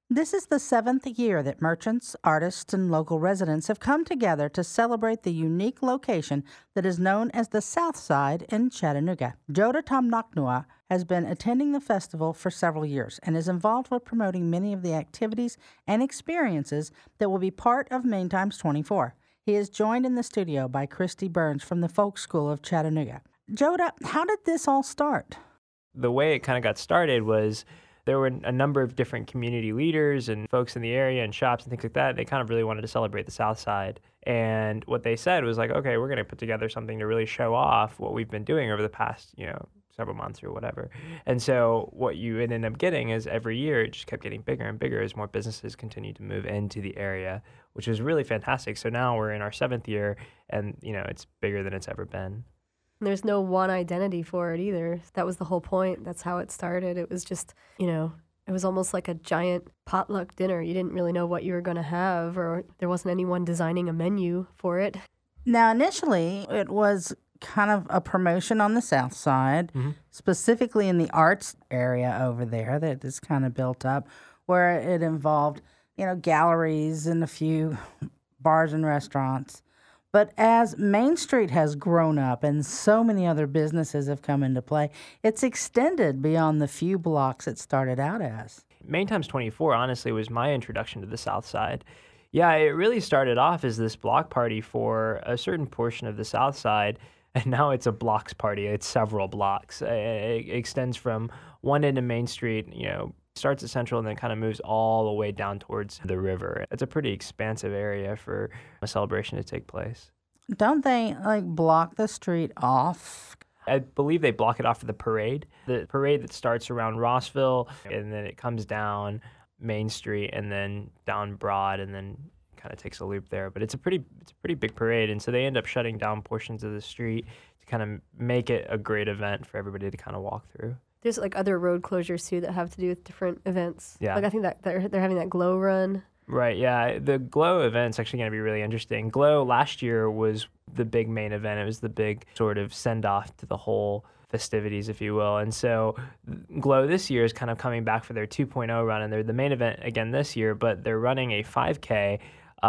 This is the seventh year that merchants, artists, and local residents have come together to celebrate the unique location that is known as the South Side in Chattanooga. Joda Tamnaknua has been attending the festival for several years and is involved with promoting many of the activities and experiences that will be part of Main Times 24. He is joined in the studio by Christy Burns from the Folk School of Chattanooga. Joda, how did this all start? The way it kind of got started was there were a number of different community leaders and folks in the area and shops and things like that. They kind of really wanted to celebrate the South Side. And what they said was like, okay, we're going to put together something to really show off what we've been doing over the past, several months or whatever. And so what you ended up getting is every year it just kept getting bigger and bigger as more businesses continued to move into the area, which was really fantastic. So now we're in our seventh year and, it's bigger than it's ever been. There's no one identity for it either. That was the whole point. That's how it started. It was just, it was almost like a giant potluck dinner. You didn't really know what you were going to have, or there wasn't anyone designing a menu for it. Now, initially, it was kind of a promotion on the South Side, specifically in the arts area over there that is kind of built up, where it involved, galleries and a few bars and restaurants. But as Main Street has grown up and so many other businesses have come into play, it's extended beyond the few blocks it started out as. Main Times 24, honestly, was my introduction to the South Side. Yeah, it really started off as this block party for a certain portion of the South Side, and now it's a blocks party. It's several blocks. It extends from one end of Main Street, starts at Central and then kind of moves all the way down towards the river. It's a pretty expansive area for a celebration to take place. Don't they block the street off? I believe they block it off for the parade. The parade that starts around Rossville and then it comes down Main Street and then down Broad and then kind of takes a loop there. But it's a pretty big parade, and so they end up shutting down portions of the street to kind of make it a great event for everybody to kind of walk through. There's other road closures too that have to do with different events. Yeah. I think that they're having that Glow Run. Right, yeah. The Glow event's actually going to be really interesting. Glow last year was the big main event. It was the big sort of send-off to the whole festivities, if you will. And so Glow this year is kind of coming back for their 2.0 run, and they're the main event again this year, but they're running a 5K.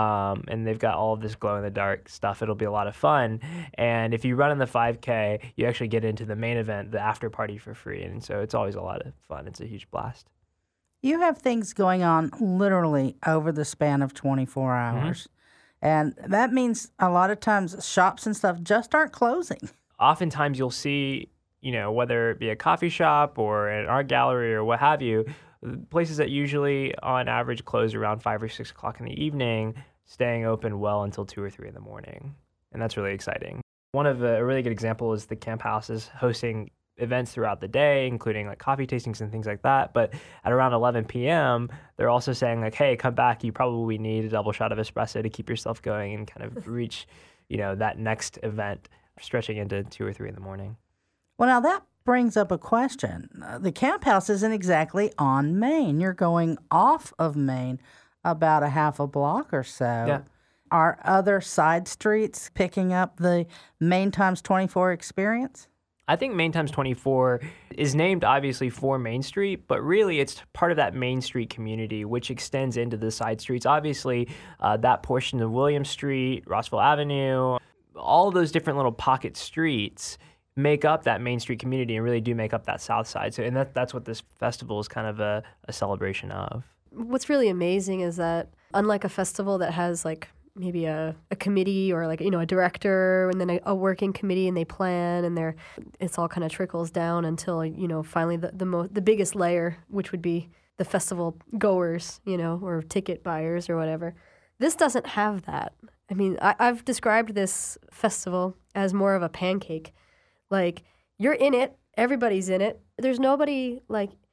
And they've got all of this glow-in-the-dark stuff. It'll be a lot of fun. And if you run in the 5K, you actually get into the main event, the after party, for free. And so it's always a lot of fun. It's a huge blast. You have things going on literally over the span of 24 hours. And that means a lot of times shops and stuff just aren't closing. Oftentimes you'll see, whether it be a coffee shop or an art gallery or what have you, places that usually, on average, close around 5 or 6 o'clock in the evening, staying open well until 2 or 3 in the morning. And that's really exciting. One of a really good example is the Camp Houses hosting events throughout the day, including coffee tastings and things like that. But at around 11 p.m., they're also saying hey, come back. You probably need a double shot of espresso to keep yourself going and kind of reach, that next event, stretching into 2 or 3 in the morning. Well, now that brings up a question. The Camp House isn't exactly on Main. You're going off of Main about a half a block or so. Yeah. Are other side streets picking up the Main Times 24 experience? I think Main Times 24 is named obviously for Main Street, but really it's part of that Main Street community, which extends into the side streets. Obviously, that portion of William Street, Rossville Avenue, all those different little pocket streets make up that Main Street community and really do make up that South Side. So, and that's what this festival is kind of a celebration of. What's really amazing is that unlike a festival that has maybe a committee or a director and then a working committee and they plan and it's all kind of trickles down until finally the biggest layer, which would be the festival goers, or ticket buyers or whatever. This doesn't have that. I mean, I've described this festival as more of a pancake. You're in it, everybody's in it. There's nobody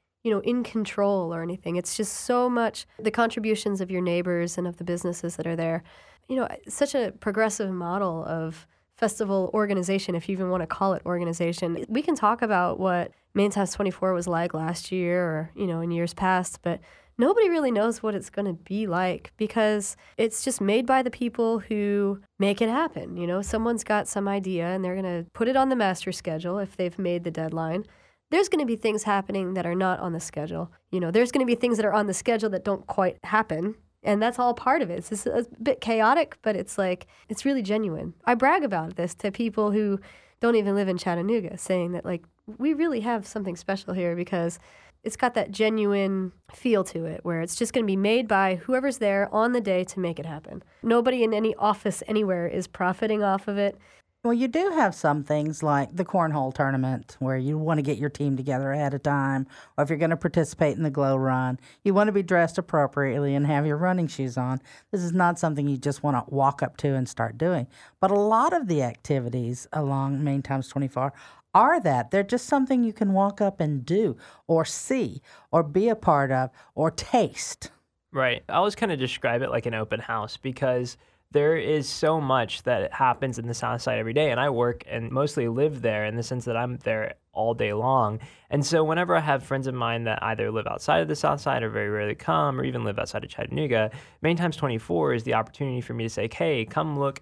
in control or anything. It's just so much the contributions of your neighbors and of the businesses that are there. Such a progressive model of festival organization, if you even want to call it organization. We can talk about what Main Times 24 was like last year or, in years past, but nobody really knows what it's going to be like because it's just made by the people who make it happen. Someone's got some idea and they're going to put it on the master schedule if they've made the deadline. there's going to be things happening that are not on the schedule. There's going to be things that are on the schedule that don't quite happen. And that's all part of it. It's just a bit chaotic, but it's really genuine. I brag about this to people who don't even live in Chattanooga, saying that we really have something special here because it's got that genuine feel to it where it's just going to be made by whoever's there on the day to make it happen. Nobody in any office anywhere is profiting off of it. Well, you do have some things like the cornhole tournament where you want to get your team together ahead of time, or if you're going to participate in the glow run, you want to be dressed appropriately and have your running shoes on. This is not something you just want to walk up to and start doing. But a lot of the activities along Main Times 24 are that. They're just something you can walk up and do or see or be a part of or taste. Right. I always kind of describe it like an open house because there is so much that happens in the South Side every day, and I work and mostly live there in the sense that I'm there all day long. And so whenever I have friends of mine that either live outside of the South Side or very rarely come or even live outside of Chattanooga, Main Times 24 is the opportunity for me to say, hey, come look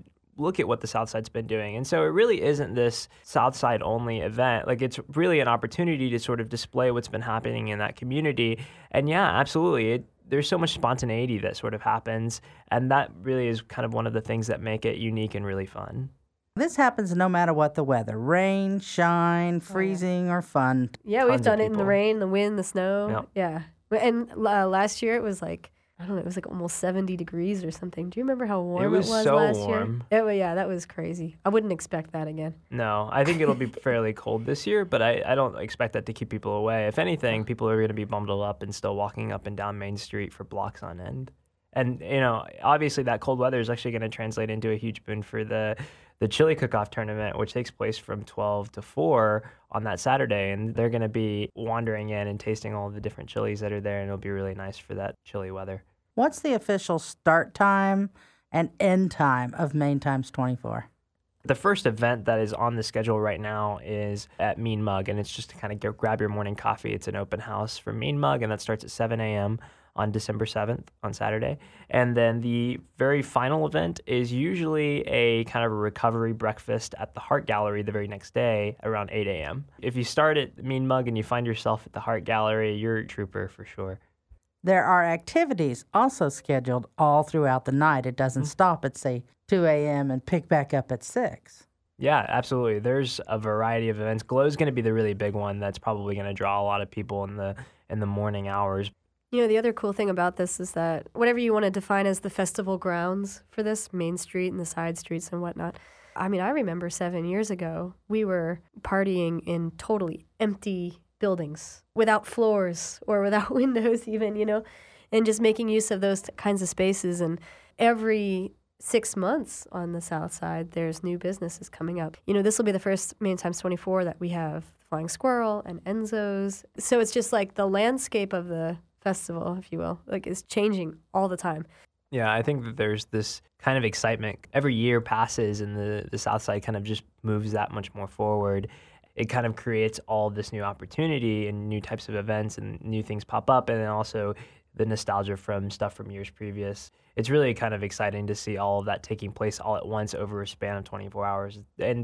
at what the South Side's been doing. And so it really isn't this South Side only event. It's really an opportunity to sort of display what's been happening in that community. And yeah, absolutely. There's so much spontaneity that sort of happens. And that really is kind of one of the things that make it unique and really fun. This happens no matter what the weather, rain, shine, freezing, or fun. Yeah, we've done it in the rain, the wind, the snow. Yep. Yeah. And last year it was I don't know, it was almost 70 degrees or something. Do you remember how warm it was so last warm. year? Yeah, that was crazy. I wouldn't expect that again. No, I think it'll be fairly cold this year, but I don't expect that to keep people away. If anything, people are going to be bundled up and still walking up and down Main Street for blocks on end. And, obviously that cold weather is actually going to translate into a huge boon for the chili cook-off tournament, which takes place from 12 to 4 on that Saturday. And they're going to be wandering in and tasting all the different chilies that are there, and it'll be really nice for that chilly weather. What's the official start time and end time of Main Times 24? The first event that is on the schedule right now is at Mean Mug, and it's just to kind of go grab your morning coffee. It's an open house for Mean Mug, and that starts at 7 a.m. on December 7th on Saturday. And then the very final event is usually a kind of a recovery breakfast at the Hart Gallery the very next day around 8 a.m. If you start at Mean Mug and you find yourself at the Hart Gallery, you're a trooper for sure. There are activities also scheduled all throughout the night. It doesn't stop at, say, 2 a.m. and pick back up at 6. Yeah, absolutely. There's a variety of events. Glow's going to be the really big one that's probably going to draw a lot of people in the morning hours. The other cool thing about this is that whatever you want to define as the festival grounds for this, Main Street and the side streets and whatnot, I remember 7 years ago, we were partying in totally empty buildings without floors or without windows even, and just making use of those kinds of spaces. And every 6 months on the South Side, there's new businesses coming up. This will be the first Main Times 24 that we have Flying Squirrel and Enzo's. So it's just the landscape of the festival, if you will, is changing all the time. Yeah, I think that there's this kind of excitement. Every year passes and the South Side kind of just moves that much more forward. It kind of creates all this new opportunity and new types of events and new things pop up, and then also the nostalgia from stuff from years previous. It's really kind of exciting to see all of that taking place all at once over a span of 24 hours. And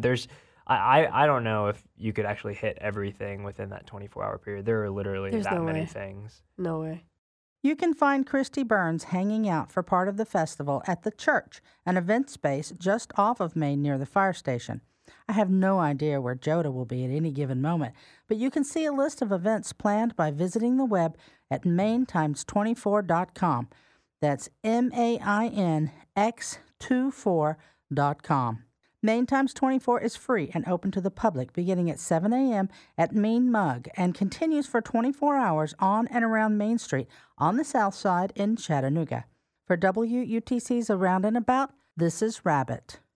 I don't know if you could actually hit everything within that 24-hour period. There are literally many things. No way. You can find Christy Burns hanging out for part of the festival at The Church, an event space just off of Main near the fire station. I have no idea where Joda will be at any given moment, but you can see a list of events planned by visiting the web at maintimes24.com. That's MAINX24.com. Main Times 24 is free and open to the public beginning at 7 a.m. at Mean Mug and continues for 24 hours on and around Main Street on the South Side in Chattanooga. For WUTC's Around and About, this is Rabbit.